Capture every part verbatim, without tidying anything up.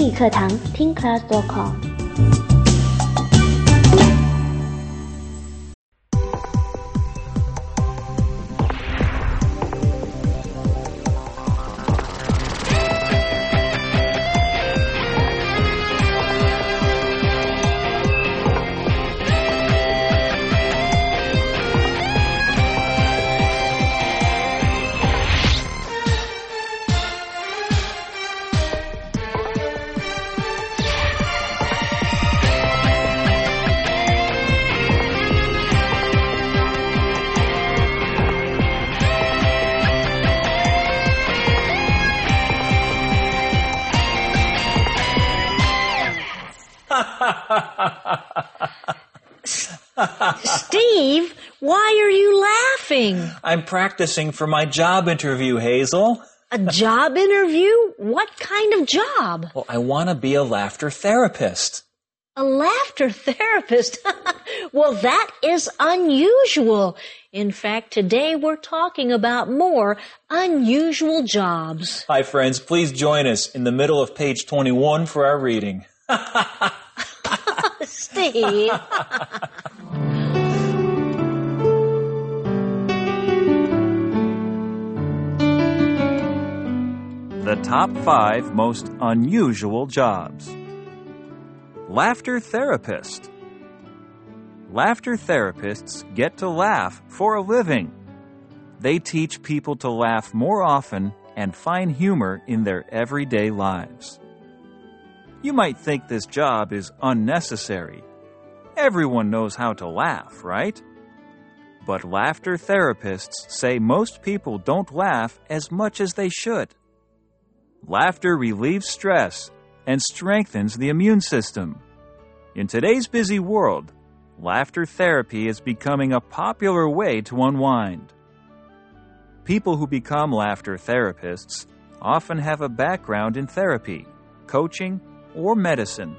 英语课堂听 class dot com。 Steve, why are you laughing? I'm practicing for my job interview, Hazel. A job interview? What kind of job? Well, I want to be a laughter therapist. A laughter therapist? Well, that is unusual. In fact, today we're talking about more unusual jobs. Hi, friends. Please join us in the middle of page twenty-one for our reading. Steve. The top five most unusual jobs. Laughter therapist. Laughter therapists get to laugh for a living. They teach people to laugh more often and find humor in their everyday lives. You might think this job is unnecessary. Everyone knows how to laugh, right? But laughter therapists say most people don't laugh as much as they should. Laughter relieves stress and strengthens the immune system. In today's busy world, laughter therapy is becoming a popular way to unwind. People who become laughter therapists often have a background in therapy, coaching, or medicine.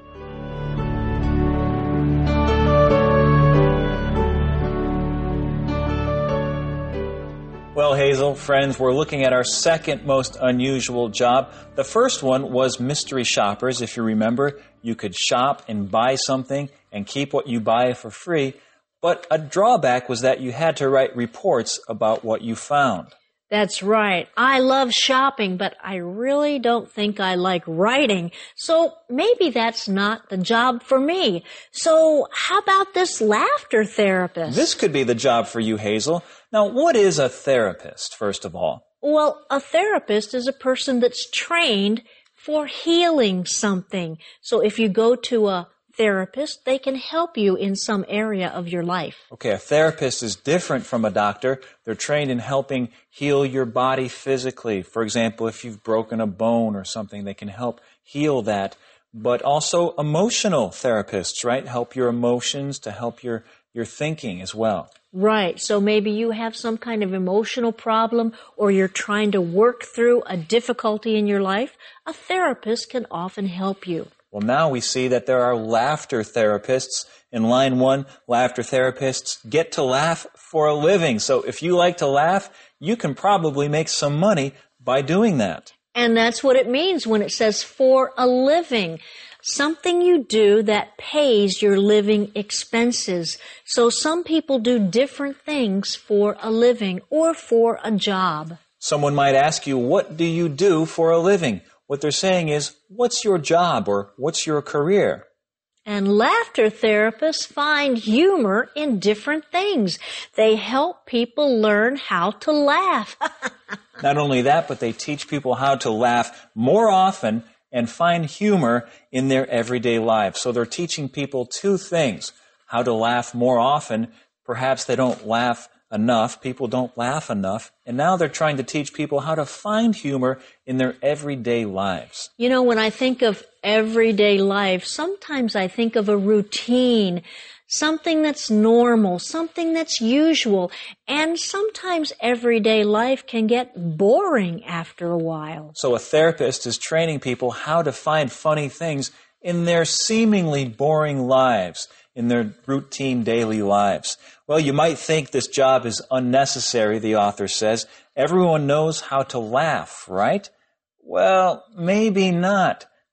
Well, Hazel, friends, we're looking at our second most unusual job. The first one was mystery shoppers. If you remember, you could shop and buy something and keep what you buy for free. But a drawback was that you had to write reports about what you found. That's right. I love shopping, but I really don't think I like writing. So maybe that's not the job for me. So how about this laughter therapist? This could be the job for you, Hazel. Now, what is a therapist, first of all? Well, a therapist is a person that's trained for healing something. So if you go to a therapist, they can help you in some area of your life. Okay, a therapist is different from a doctor. They're trained in helping heal your body physically. For example, if you've broken a bone or something, they can help heal that. But also emotional therapists, right? Help your emotions, to help your, your thinking as well. Right. So maybe you have some kind of emotional problem or you're trying to work through a difficulty in your life. A therapist can often help you. Well, now we see that there are laughter therapists. In line one, laughter therapists get to laugh for a living. So if you like to laugh, you can probably make some money by doing that. And that's what it means when it says for a living. Something you do that pays your living expenses. So some people do different things for a living or for a job. Someone might ask you, what do you do for a living? What they're saying is, what's your job or what's your career? And laughter therapists find humor in different things. They help people learn how to laugh. Not only that, but they teach people how to laugh more often and find humor in their everyday lives. So they're teaching people two things: how to laugh more often. Perhaps they don't laugh enough. People don't laugh enough. And now they're trying to teach people how to find humor in their everyday lives. You know, when I think of everyday life, sometimes I think of a routine, something that's normal, something that's usual. And sometimes everyday life can get boring after a while. So a therapist is training people how to find funny things in their seemingly boring lives, in their routine daily lives. Well, you might think this job is unnecessary, the author says. Everyone knows how to laugh, right? Well, maybe not.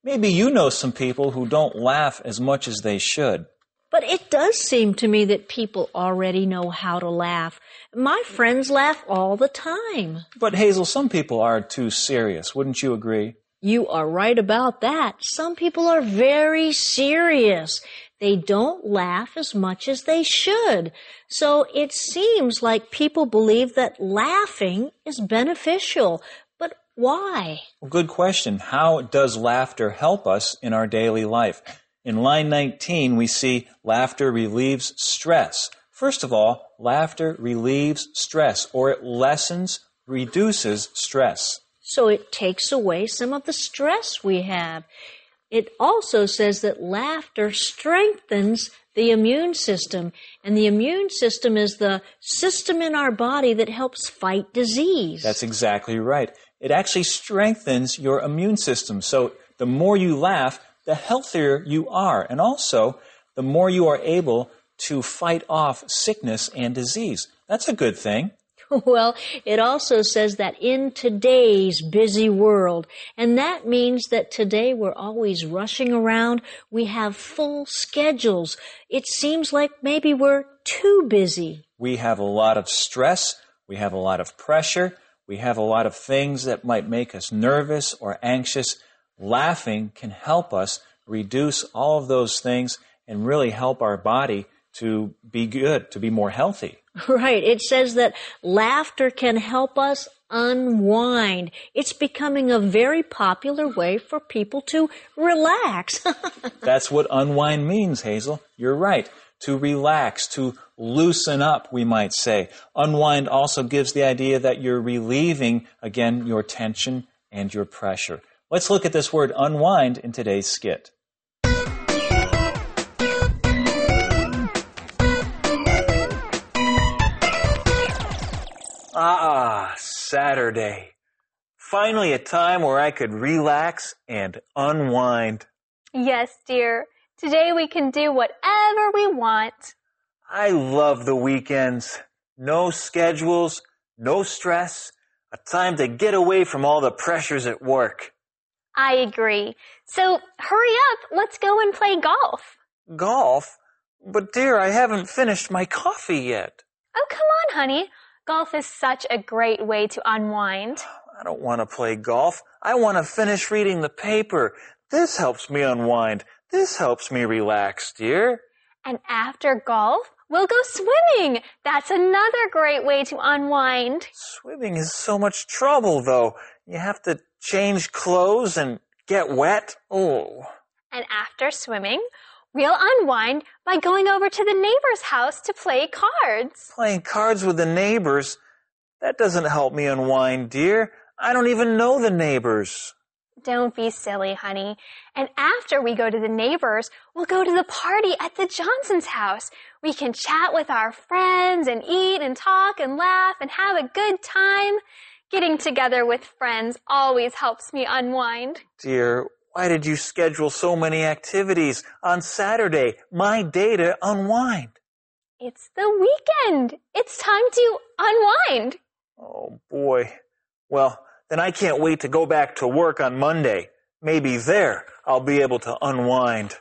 Maybe you know some people who don't laugh as much as they should. But it does seem to me that people already know how to laugh. My friends laugh all the time. But Hazel, some people are too serious. Wouldn't you agree? You are right about that. Some people are very serious. They don't laugh as much as they should. So it seems like people believe that laughing is beneficial. But why? Good question. How does laughter help us in our daily life? In line nineteen, we see laughter relieves stress. First of all, laughter relieves stress, or it lessens, reduces stress. So it takes away some of the stress we have. It also says that laughter strengthens the immune system, and the immune system is the system in our body that helps fight disease. That's exactly right. It actually strengthens your immune system. So the more you laugh, the healthier you are, and also the more you are able to fight off sickness and disease. That's a good thing. Well, it also says that in today's busy world, and that means that today we're always rushing around. We have full schedules. It seems like maybe we're too busy. We have a lot of stress. We have a lot of pressure. We have a lot of things that might make us nervous or anxious. Laughing can help us reduce all of those things and really help our body to be good, to be more healthy. Right. It says that laughter can help us unwind. It's becoming a very popular way for people to relax. That's what unwind means, Hazel. You're right. To relax, to loosen up, we might say. Unwind also gives the idea that you're relieving, again, your tension and your pressure. Let's look at this word unwind in today's skit. Ah, Saturday. Finally a time where I could relax and unwind. Yes, dear. Today we can do whatever we want. I love the weekends. No schedules, no stress, a time to get away from all the pressures at work. I agree. So hurry up, let's go and play golf. Golf? But dear, I haven't finished my coffee yet. Oh, come on, honey. Golf is such a great way to unwind. I don't want to play golf. I want to finish reading the paper. This helps me unwind. This helps me relax, dear. And after golf, we'll go swimming. That's another great way to unwind. Swimming is so much trouble, though. You have to change clothes and get wet. Oh. And after swimming, we'll unwind by going over to the neighbor's house to play cards. Playing cards with the neighbors? That doesn't help me unwind, dear. I don't even know the neighbors. Don't be silly, honey. And after we go to the neighbors, we'll go to the party at the Johnson's house. We can chat with our friends and eat and talk and laugh and have a good time. Getting together with friends always helps me unwind. Dear, why did you schedule so many activities on Saturday, my day to unwind? It's the weekend. It's time to unwind. Oh, boy. Well, then I can't wait to go back to work on Monday. Maybe there I'll be able to unwind.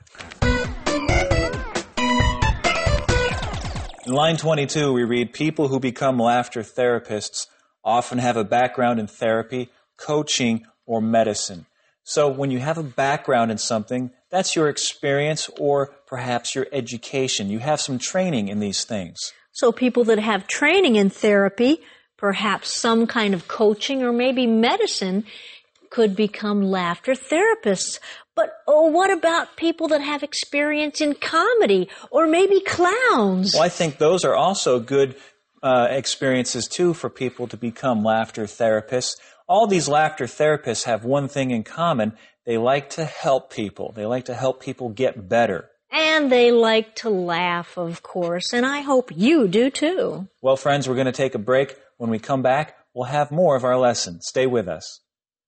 In line twenty-two, we read, people who become laughter therapists often have a background in therapy, coaching, or medicine. So when you have a background in something, that's your experience or perhaps your education. You have some training in these things. So people that have training in therapy, perhaps some kind of coaching or maybe medicine, could become laughter therapists. But oh, what about people that have experience in comedy or maybe clowns? Well, I think those are also good uh, experiences too for people to become laughter therapists. All these laughter therapists have one thing in common. They like to help people. They like to help people get better. And they like to laugh, of course, and I hope you do too. Well, friends, we're going to take a break. When we come back, we'll have more of our lesson. Stay with us.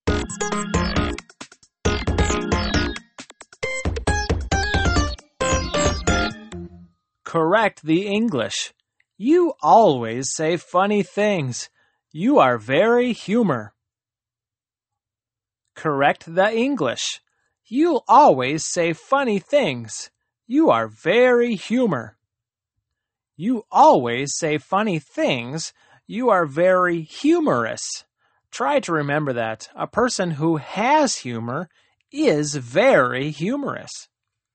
Correct the English. You always say funny things. You are very humor. Correct the English. You always say funny things. You are very humor. You always say funny things. You are very humorous. Try to remember that. A person who has humor is very humorous.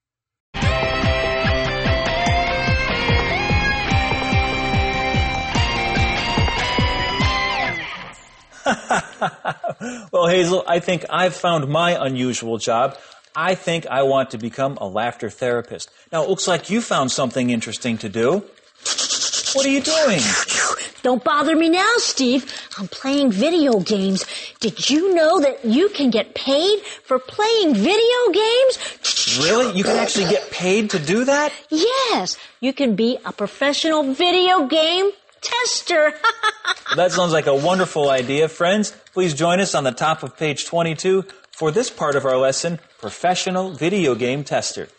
Well, Hazel, I think I've found my unusual job. I think I want to become a laughter therapist. Now, it looks like you found something interesting to do. What are you doing? Don't bother me now, Steve. I'm playing video games. Did you know that you can get paid for playing video games? Really? You can actually get paid to do that? Yes, you can be a professional video game tester. That sounds like a wonderful idea. Friends, please join us on the top of page twenty-two for this part of our lesson, Professional Video Game Tester.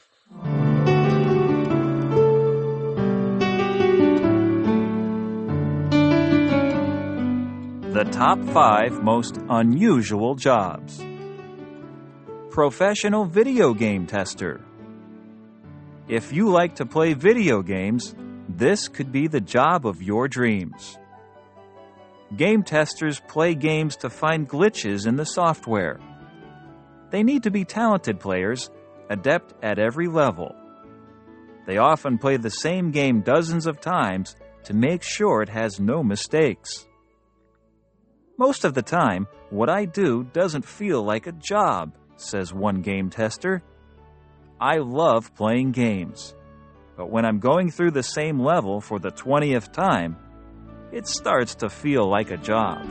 The top five most unusual jobs. Professional video game tester. If you like to play video games, this could be the job of your dreams. Game testers play games to find glitches in the software. They need to be talented players, adept at every level. They often play the same game dozens of times to make sure it has no mistakes. Most of the time, what I do doesn't feel like a job, says one game tester. I love playing games, but when I'm going through the same level for the twentieth time, it starts to feel like a job.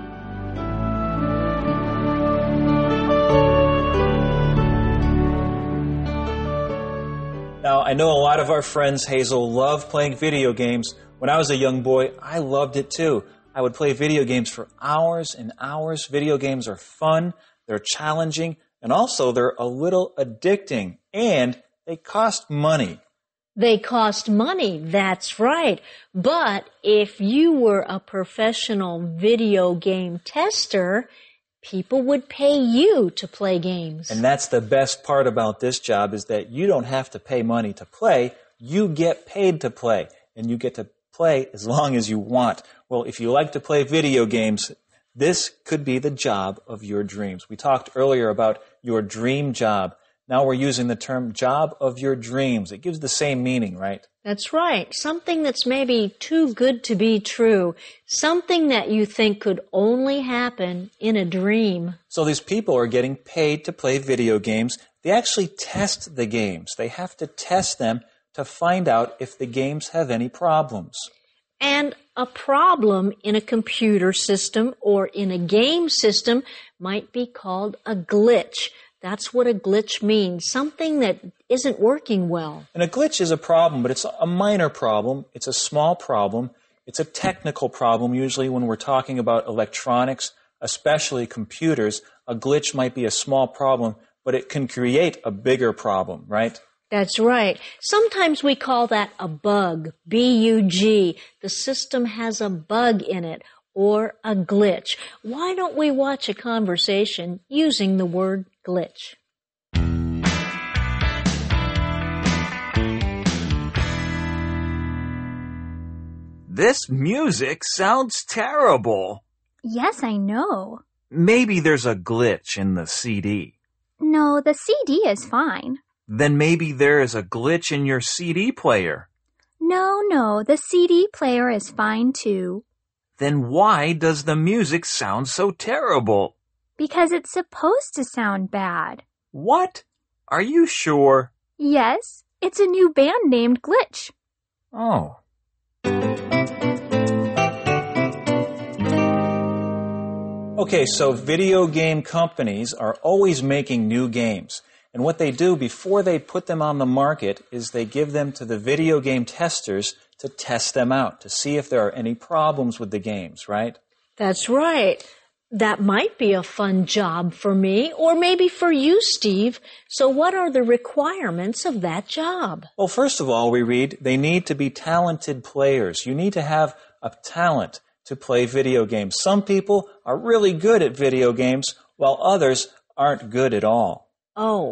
Now, I know a lot of our friends, Hazel, love playing video games. When I was a young boy, I loved it too. I would play video games for hours and hours. Video games are fun, they're challenging, and also they're a little addicting, and they cost money. They cost money, that's right. But if you were a professional video game tester, people would pay you to play games. And that's the best part about this job, is that you don't have to pay money to play. You get paid to play, and you get to play as long as you want. Well, if you like to play video games, this could be the job of your dreams. We talked earlier about your dream job. Now we're using the term job of your dreams. It gives the same meaning, right? That's right. Something that's maybe too good to be true. Something that you think could only happen in a dream. So these people are getting paid to play video games. They actually test the games. They have to test them to find out if the games have any problems. And a problem in a computer system or in a game system might be called a glitch. That's what a glitch means, something that isn't working well. And a glitch is a problem, but it's a minor problem. It's a small problem. It's a technical problem. Usually when we're talking about electronics, especially computers, a glitch might be a small problem, but it can create a bigger problem, right? That's right. Sometimes we call that a bug, B U G. The system has a bug in it, or a glitch. Why don't we watch a conversation using the word glitch? This music sounds terrible. Yes, I know. Maybe there's a glitch in the C D. No, the C D is fine. Then maybe there is a glitch in your C D player. No, no, the C D player is fine too. Then why does the music sound so terrible? Because it's supposed to sound bad. What? Are you sure? Yes, it's a new band named Glitch. Oh. Okay, so video game companies are always making new games. And what they do before they put them on the market is they give them to the video game testers to test them out, to see if there are any problems with the games, right? That's right. That might be a fun job for me, or maybe for you, Steve. So what are the requirements of that job? Well, first of all, we read they need to be talented players. You need to have a talent to play video games. Some people are really good at video games, while others aren't good at all. Oh,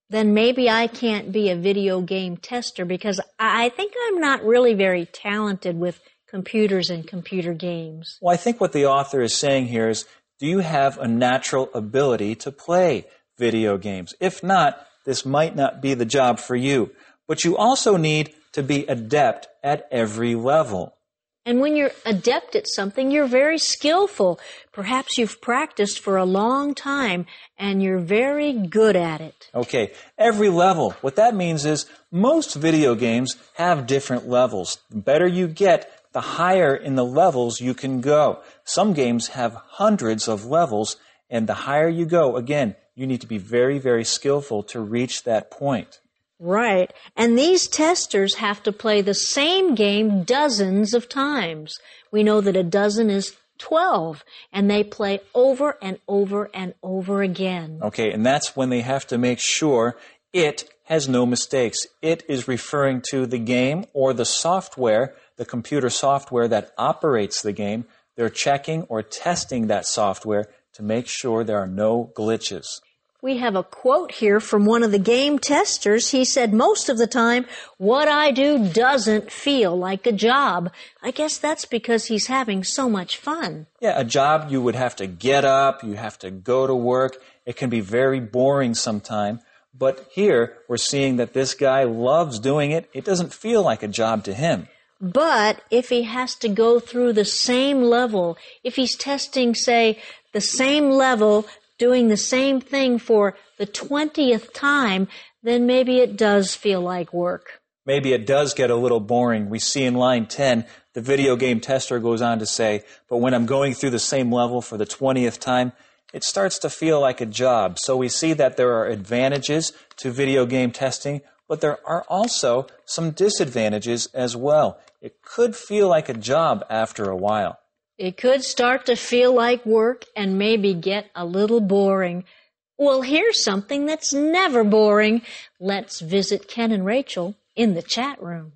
then maybe I can't be a video game tester because I think I'm not really very talented with computers and computer games. Well, I think what the author is saying here is, do you have a natural ability to play video games? If not, this might not be the job for you. But you also need to be adept at every level. And when you're adept at something, you're very skillful. Perhaps you've practiced for a long time and you're very good at it. Okay, every level. What that means is most video games have different levels. The better you get, the higher in the levels you can go. Some games have hundreds of levels, and the higher you go, again, you need to be very, very skillful to reach that point. Right. And these testers have to play the same game dozens of times. We know that a dozen is twelve, and they play over and over and over again. Okay, and that's when they have to make sure it has no mistakes. It is referring to the game or the software, the computer software that operates the game. They're checking or testing that software to make sure there are no glitches. We have a quote here from one of the game testers. He said, most of the time, what I do doesn't feel like a job. I guess that's because he's having so much fun. Yeah, a job you would have to get up, you have to go to work. It can be very boring sometime. But here, we're seeing that this guy loves doing it. It doesn't feel like a job to him. But if he has to go through the same level, if he's testing, say, the same level, doing the same thing for the twentieth time, then maybe it does feel like work. Maybe it does get a little boring. We see in line ten, the video game tester goes on to say, but when I'm going through the same level for the twentieth time, it starts to feel like a job. So we see that there are advantages to video game testing, but there are also some disadvantages as well. It could feel like a job after a while. It could start to feel like work and maybe get a little boring. Well, here's something that's never boring. Let's visit Ken and Rachel in the chat room.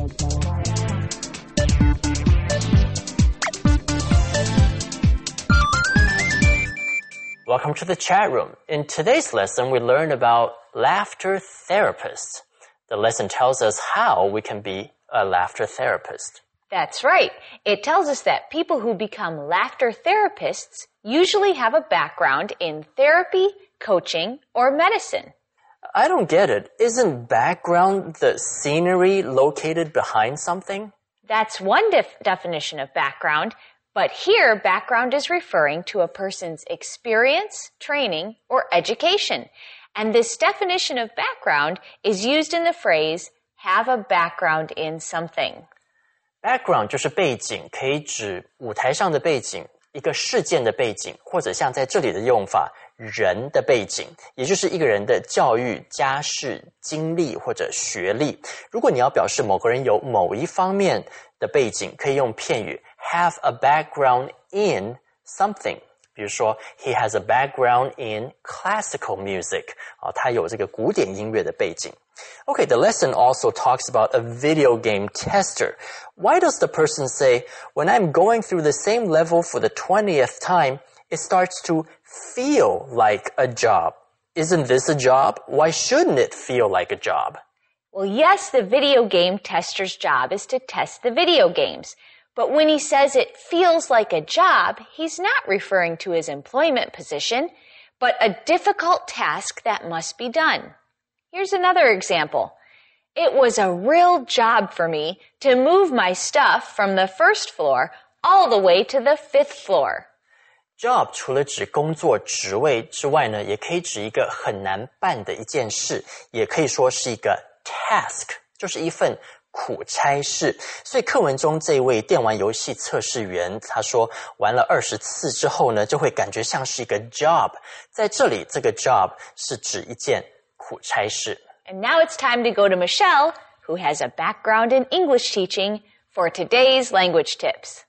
Welcome to the chat room. In today's lesson, we learn about laughter therapists. The lesson tells us how we can be a laughter therapist. That's right. It tells us that people who become laughter therapists usually have a background in therapy, coaching, or medicine. I don't get it. Isn't background the scenery located behind something? That's one def- definition of background, but here background is referring to a person's experience, training, or education. And this definition of background is used in the phrase, have a background in something. Background 就是背景，可以指舞台上的背景，一个事件的背景，或者像在这里的用法，人的背景，也就是一个人的教育、家世、经历或者学历。如果你要表示某个人有某一方面的背景，可以用片语 have a background in something。比如说 he has a background in classical music， 啊，他有这个古典音乐的背景。Okay, the lesson also talks about a video game tester. Why does the person say, when I'm going through the same level for the twentieth time, it starts to feel like a job? Isn't this a job? Why shouldn't it feel like a job? Well, yes, the video game tester's job is to test the video games. But when he says it feels like a job, he's not referring to his employment position, but a difficult task that must be done. Here's another example. It was a real job for me to move my stuff from the first floor all the way to the fifth floor. Job 除了指工作职位之外呢，也可以指一个很难办的一件事，也可以说是一个 task， 就是一份苦差事。所以课文中这位电玩游戏测试员，他说玩了二十次之后呢，就会感觉像是一个 job。在这里，这个 job 是指一件苦差事。 And now it's time to go to Michelle, who has a background in English teaching, for today's language tips.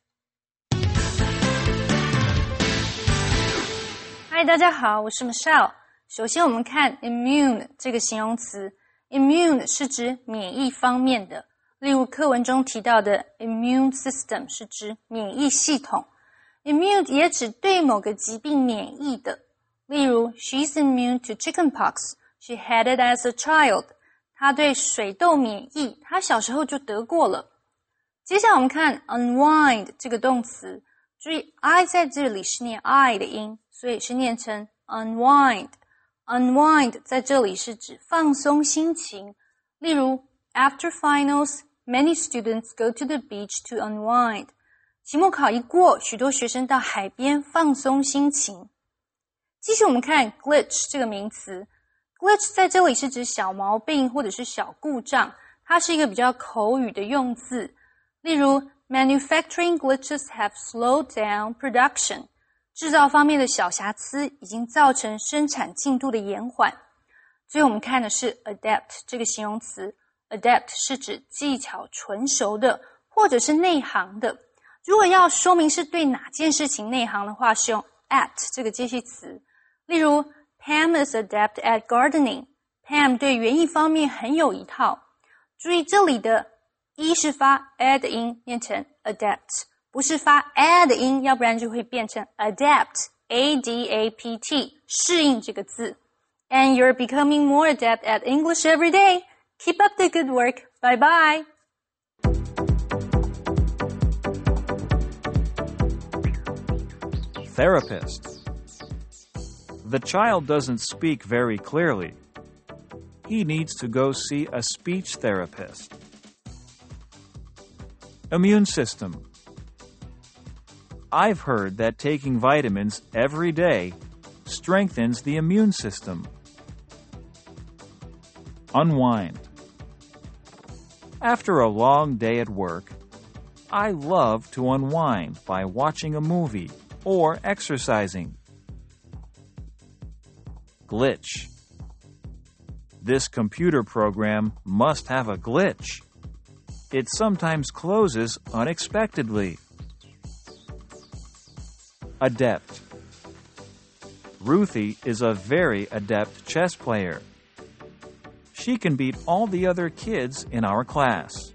Hi, 大家好，我是 Michelle。首先我们看 immune 这个形容词 ，immune 是指免疫方面的，例如课文中提到的 immune system 是指免疫系统 ，immune 也指对某个疾病免疫的，例如 she's immune to chickenpox， She had it as a child. 她对水痘免疫，她小时候就得过了。接下来我们看 unwind 这个动词，注意 I 在这里是念 I 的音，所以是念成 unwind。unwind 在这里是指放松心情，例如 After finals, many students go to the beach to unwind. 期末考一过，许多学生到海边放松心情。继续我们看 glitch 这个名词， glitch 在这里是指小毛病或者是小故障，它是一个比较口语的用字。例如 Manufacturing glitches have slowed down production. 制造方面的小瑕疵已经造成生产进度的延缓。最后我们看的是 adept 这个形容词， adept 是指技巧纯熟的或者是内行的。如果要说明是对哪件事情内行的话，是用 at 这个介系词。例如 Pam is adept at gardening. Pam 对园艺方面很有一套。注意这里的一是发 a 的音，念成 adept， 不是发 a 的音，要不然就会变成 adapt, A D A P T, 适应这个字。And you're becoming more adept at English every day. Keep up the good work. Bye bye. Therapist. The child doesn't speak very clearly. He needs to go see a speech therapist. Immune system. I've heard that taking vitamins every day strengthens the immune system. Unwind. After a long day at work, I love to unwind by watching a movie or exercising. Glitch. This computer program must have a glitch. It sometimes closes unexpectedly. Adept. Ruthie is a very adept chess player. She can beat all the other kids in our class.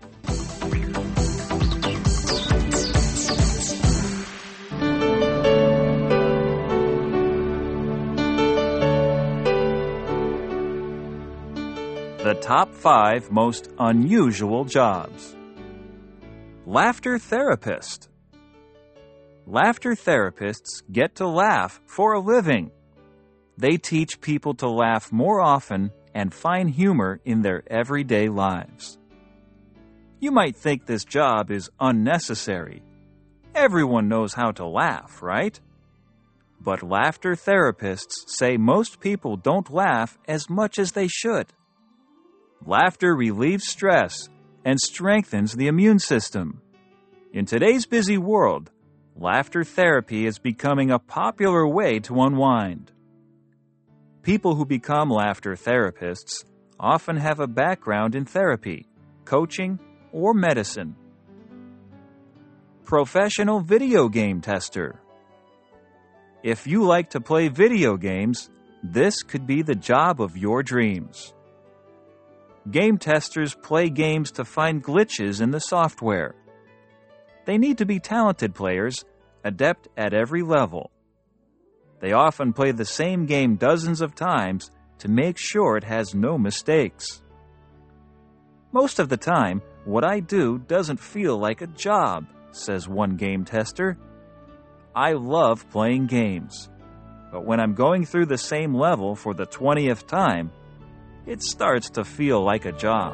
The top five most unusual jobs. Laughter therapist. Laughter therapists get to laugh for a living. They teach people to laugh more often and find humor in their everyday lives. You might think this job is unnecessary. Everyone knows how to laugh, right? But laughter therapists say most people don't laugh as much as they should. Laughter relieves stress and strengthens the immune system. In today's busy world, laughter therapy is becoming a popular way to unwind. People who become laughter therapists often have a background in therapy, coaching, or medicine. Professional video game tester. If you like to play video games, this could be the job of your dreams. Game testers play games to find glitches in the software. They need to be talented players, adept at every level. They often play the same game dozens of times to make sure it has no mistakes. Most of the time, what I do doesn't feel like a job, says one game tester. I love playing games, but when I'm going through the same level for the twentieth time, it starts to feel like a job.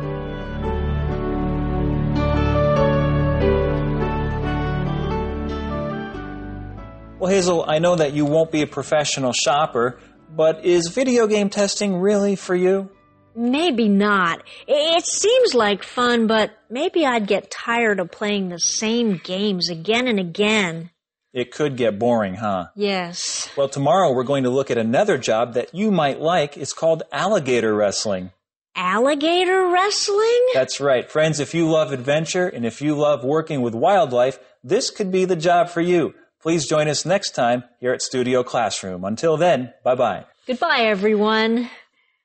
Well, Hazel, I know that you won't be a professional shopper, but is video game testing really for you? Maybe not. It seems like fun, but maybe I'd get tired of playing the same games again and again. It could get boring, huh? Yes. Well, tomorrow we're going to look at another job that you might like. It's called alligator wrestling. Alligator wrestling? That's right. Friends, if you love adventure and if you love working with wildlife, this could be the job for you. Please join us next time here at Studio Classroom. Until then, bye-bye. Goodbye, everyone.